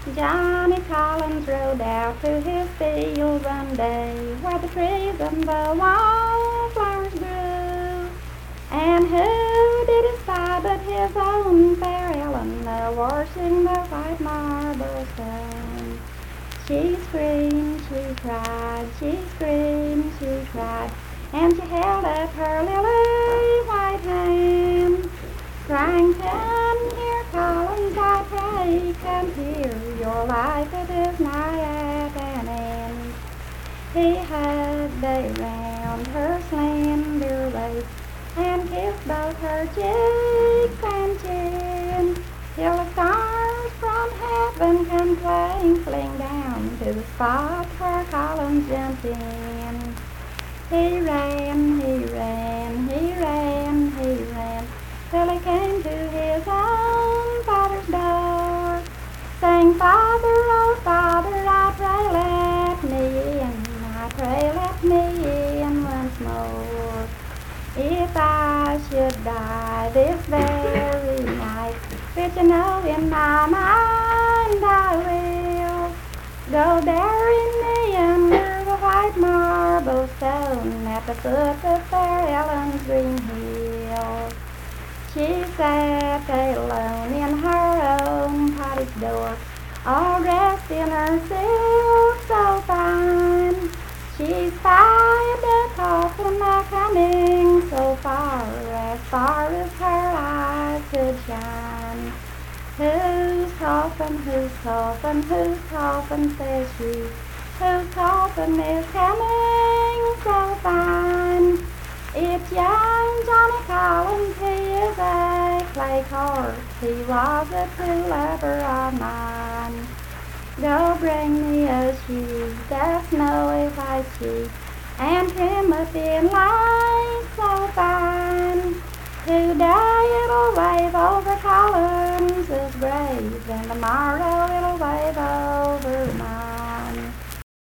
Johnny Collins rode out to his field one day, where the trees and the wildflowers grew. And who did he spy but his own fair Ellen, washing the white marble stone? She screamed, she cried, she screamed, she cried, and she held up her lily white hand, crying, "Come here, Collins, I pray, come here, your life it is nigh at an end." He hugged around her slender waist, and kissed both her cheeks and chin, till the stars from heaven come twinkling down to the spot where Collins jumped in. He ran, he ran, he ran, he ran, till he came to his own father's door, saying, "Father, oh Father, I pray let me in, I pray let me in once more. If I should die this very night, which I know in my mind I will, go bury me under the white marble stone at the foot of fair Ellen's green hill." She sat alone in her own cottage door, all dressed in her silk so fine. She spied the coffin coming so far as her eyes could shine. "Whose coffin, whose coffin, whose coffin," says she, "whose coffin is coming so fine?" "It's young Johnny Collins, he is a clay horse, he was a true lover of mine. Go bring me a sheet, a snowy white sheet, and trim it in light so fine.